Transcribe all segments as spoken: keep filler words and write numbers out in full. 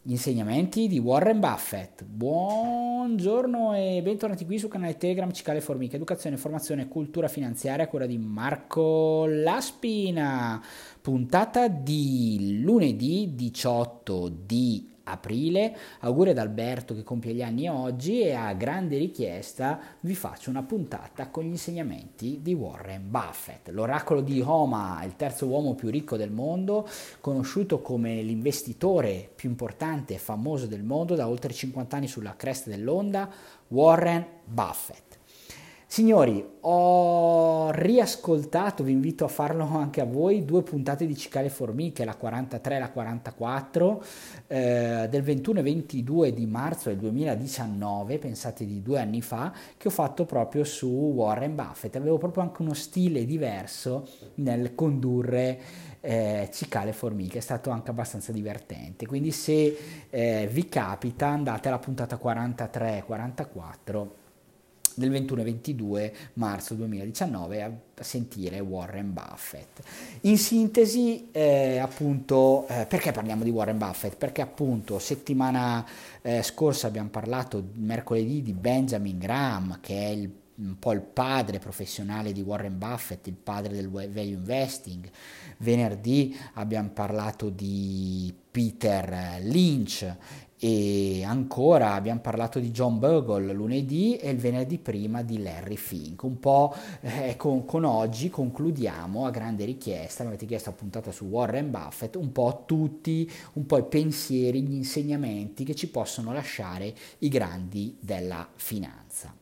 Gli insegnamenti di Warren Buffett. Buongiorno e bentornati qui sul canale Telegram Cicale Formiche, educazione, formazione e cultura finanziaria a cura di Marco Laspina. Puntata di lunedì diciotto di aprile. Auguri ad Alberto che compie gli anni oggi e a grande richiesta vi faccio una puntata con gli insegnamenti di Warren Buffett, l'oracolo di Omaha, il terzo uomo più ricco del mondo, conosciuto come l'investitore più importante e famoso del mondo da oltre cinquanta anni sulla cresta dell'onda, Warren Buffett. Signori, ho riascoltato, vi invito a farlo anche a voi, due puntate di Cicale Formiche, la quarantatré e la quarantaquattro, eh, del ventuno e ventidue di marzo del duemiladiciannove, pensate di due anni fa, che ho fatto proprio su Warren Buffett. Avevo proprio anche uno stile diverso nel condurre eh, Cicale Formiche, è stato anche abbastanza divertente. Quindi se eh, vi capita andate alla puntata quarantatré e quarantaquattro del ventuno e ventidue marzo duemiladiciannove a, a sentire Warren Buffett. In sintesi, eh, appunto, eh, perché parliamo di Warren Buffett? Perché appunto settimana eh, scorsa abbiamo parlato mercoledì di Benjamin Graham, che è il un po' il padre professionale di Warren Buffett, il padre del value investing. Venerdì abbiamo parlato di Peter Lynch e ancora abbiamo parlato di John Bogle lunedì e il venerdì prima di Larry Fink. Un po' eh, con, con oggi concludiamo a grande richiesta, mi avete chiesto a puntata su Warren Buffett, un po' tutti, un po' i pensieri, gli insegnamenti che ci possono lasciare i grandi della finanza.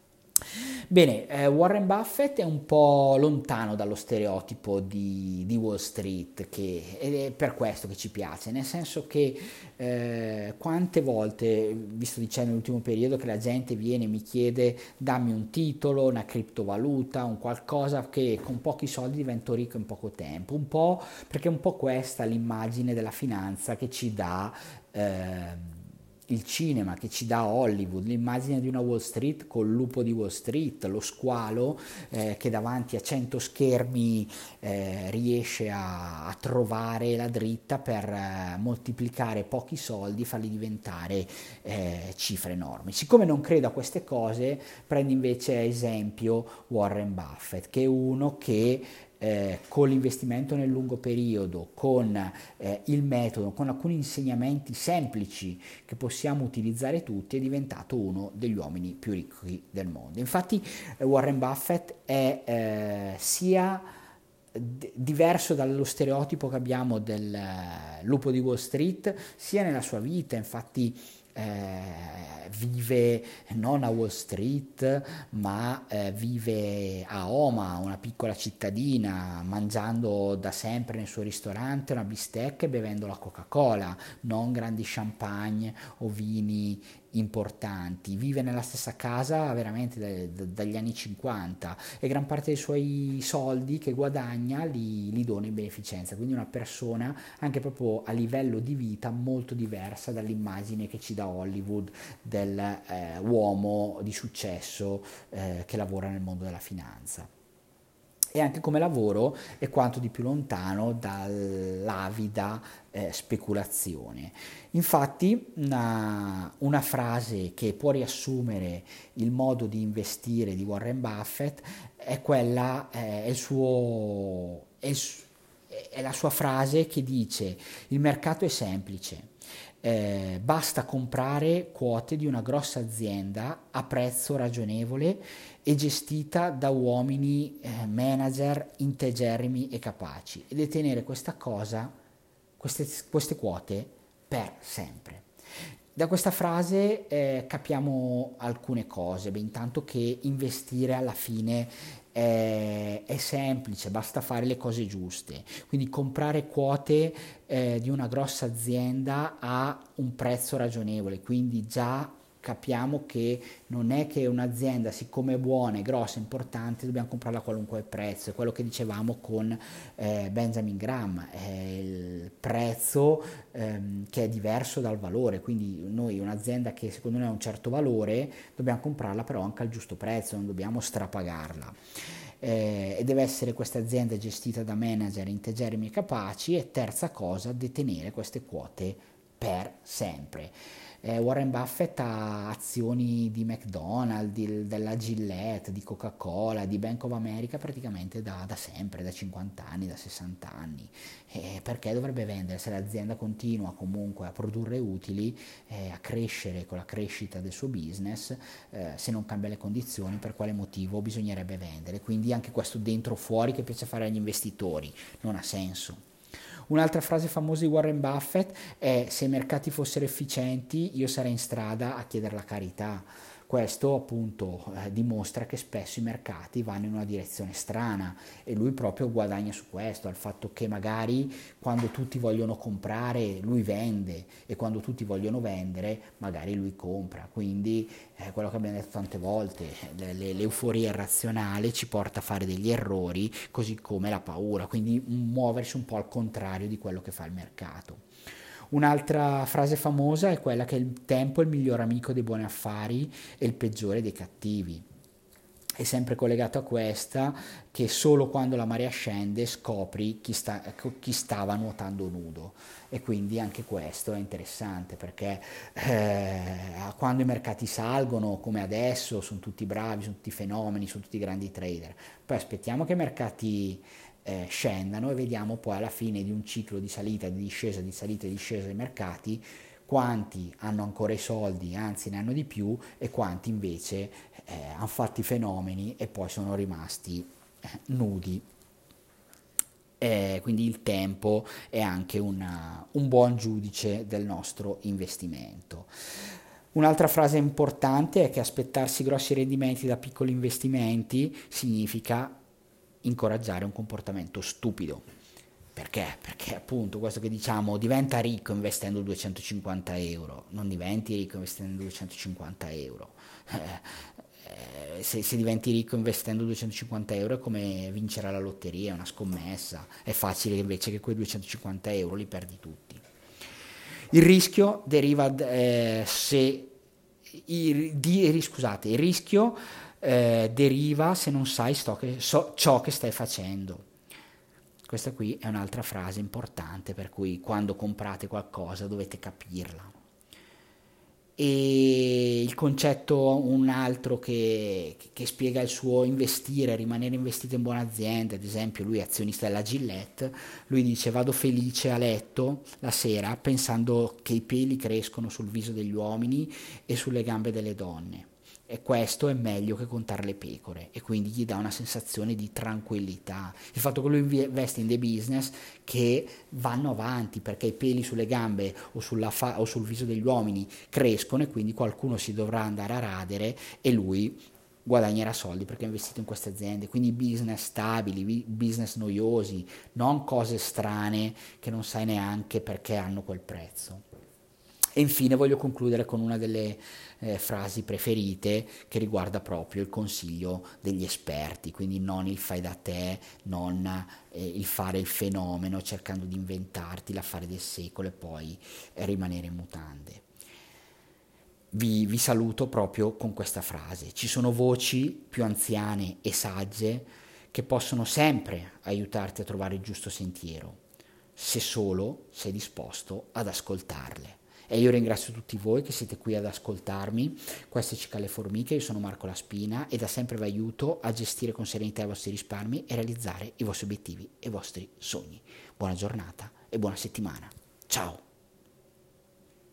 Bene, eh, Warren Buffett è un po' lontano dallo stereotipo di, di Wall Street, che, ed è per questo che ci piace, nel senso che eh, quante volte, vi sto dicendo nell'ultimo periodo, che la gente viene e mi chiede dammi un titolo, una criptovaluta, un qualcosa che con pochi soldi divento ricco in poco tempo, un po' perché è un po' questa l'immagine della finanza che ci dà eh, il cinema, che ci dà Hollywood, l'immagine di una Wall Street col lupo di Wall Street, lo squalo eh, che davanti a cento schermi eh, riesce a, a trovare la dritta per eh, moltiplicare pochi soldi, farli diventare eh, cifre enormi. Siccome non credo a queste cose, prendo invece esempio Warren Buffett, che è uno che Eh, con l'investimento nel lungo periodo, con eh, il metodo, con alcuni insegnamenti semplici che possiamo utilizzare tutti, è diventato uno degli uomini più ricchi del mondo. Infatti eh, Warren Buffett è eh, sia d- diverso dallo stereotipo che abbiamo del eh, lupo di Wall Street, sia nella sua vita. Infatti eh, vive non a Wall Street, ma eh, vive a Omaha, una piccola cittadina, mangiando da sempre nel suo ristorante una bistecca e bevendo la Coca-Cola, non grandi champagne o vini importanti. Vive nella stessa casa veramente da, da, dagli anni cinquanta e gran parte dei suoi soldi che guadagna li, li dona in beneficenza, quindi una persona anche proprio a livello di vita molto diversa dall'immagine che ci dà Hollywood dell'uomo eh, di successo eh, che lavora nel mondo della finanza. E anche come lavoro è quanto di più lontano dall'avida eh, speculazione. Infatti una, una frase che può riassumere il modo di investire di Warren Buffett è quella, eh, è, il suo, è, il, è la sua frase che dice: il mercato è semplice. Eh, basta comprare quote di una grossa azienda a prezzo ragionevole e gestita da uomini eh, manager integerrimi e capaci e detenere questa cosa, queste, queste quote per sempre. Da questa frase eh, capiamo alcune cose. Beh, intanto che investire alla fine è, è semplice, basta fare le cose giuste. Quindi comprare quote eh, di una grossa azienda a un prezzo ragionevole, quindi già capiamo che non è che un'azienda, siccome è buona, è grossa, è importante, dobbiamo comprarla a qualunque prezzo. È quello che dicevamo con eh, Benjamin Graham, è il prezzo ehm, che è diverso dal valore, quindi noi un'azienda che secondo noi ha un certo valore dobbiamo comprarla però anche al giusto prezzo, non dobbiamo strapagarla. Eh, e deve essere questa azienda gestita da manager integerrimi e capaci, e terza cosa, detenere queste quote per sempre. Eh, Warren Buffett ha azioni di McDonald's, di- della Gillette, di Coca-Cola, di Bank of America praticamente da, da sempre, da cinquanta anni, da sessanta anni. Eh, perché dovrebbe vendere? Se l'azienda continua comunque a produrre utili, eh, a crescere con la crescita del suo business, eh, se non cambia le condizioni, per quale motivo bisognerebbe vendere? Quindi anche questo dentro o fuori che piace fare agli investitori non ha senso. Un'altra frase famosa di Warren Buffett è: se i mercati fossero efficienti io sarei in strada a chiedere la carità. Questo appunto eh, dimostra che spesso i mercati vanno in una direzione strana e lui proprio guadagna su questo, al fatto che magari quando tutti vogliono comprare lui vende e quando tutti vogliono vendere magari lui compra. Quindi eh, quello che abbiamo detto tante volte, le, le, l'euforia irrazionale ci porta a fare degli errori, così come la paura, quindi muoversi un po' al contrario di quello che fa il mercato. Un'altra frase famosa è quella che il tempo è il miglior amico dei buoni affari e il peggiore dei cattivi. È sempre collegato a questa che solo quando la marea scende scopri chi, sta, chi stava nuotando nudo, e quindi anche questo è interessante perché eh, quando i mercati salgono come adesso sono tutti bravi, sono tutti fenomeni, sono tutti grandi trader, poi aspettiamo che i mercati eh, scendano e vediamo poi alla fine di un ciclo di salita, di discesa, di salita e di discesa dei mercati quanti hanno ancora i soldi, anzi ne hanno di più, e quanti invece eh, hanno fatto i fenomeni e poi sono rimasti eh, nudi. Eh, quindi il tempo è anche una, un buon giudice del nostro investimento. Un'altra frase importante è che aspettarsi grossi rendimenti da piccoli investimenti significa incoraggiare un comportamento stupido. Perché? Perché appunto questo che diciamo, diventa ricco investendo duecentocinquanta euro, non diventi ricco investendo duecentocinquanta euro. Eh, eh, se, se diventi ricco investendo duecentocinquanta euro è come vincere alla lotteria, è una scommessa, è facile invece che quei duecentocinquanta euro li perdi tutti. Il rischio deriva eh, se il, di, scusate, il rischio eh, deriva se non sai sto che, so, ciò che stai facendo. Questa qui è un'altra frase importante, per cui quando comprate qualcosa dovete capirla. E il concetto, un altro che, che spiega il suo investire, rimanere investito in buone aziende, ad esempio lui è azionista della Gillette, lui dice: vado felice a letto la sera pensando che i peli crescono sul viso degli uomini e sulle gambe delle donne. E questo è meglio che contare le pecore, e quindi gli dà una sensazione di tranquillità. Il fatto che lui investe in dei business che vanno avanti perché i peli sulle gambe o, sulla fa- o sul viso degli uomini crescono, e quindi qualcuno si dovrà andare a radere e lui guadagnerà soldi perché ha investito in queste aziende. Quindi business stabili, business noiosi, non cose strane che non sai neanche perché hanno quel prezzo. E infine voglio concludere con una delle eh, frasi preferite, che riguarda proprio il consiglio degli esperti, quindi non il fai da te, non eh, il fare il fenomeno cercando di inventarti l'affare del secolo e poi eh, rimanere in mutande. Vi, vi saluto proprio con questa frase: ci sono voci più anziane e sagge che possono sempre aiutarti a trovare il giusto sentiero, se solo sei disposto ad ascoltarle. E io ringrazio tutti voi che siete qui ad ascoltarmi. Questo è Cicale Formiche, io sono Marco Laspina e da sempre vi aiuto a gestire con serenità i vostri risparmi e realizzare i vostri obiettivi e i vostri sogni. Buona giornata e buona settimana. Ciao!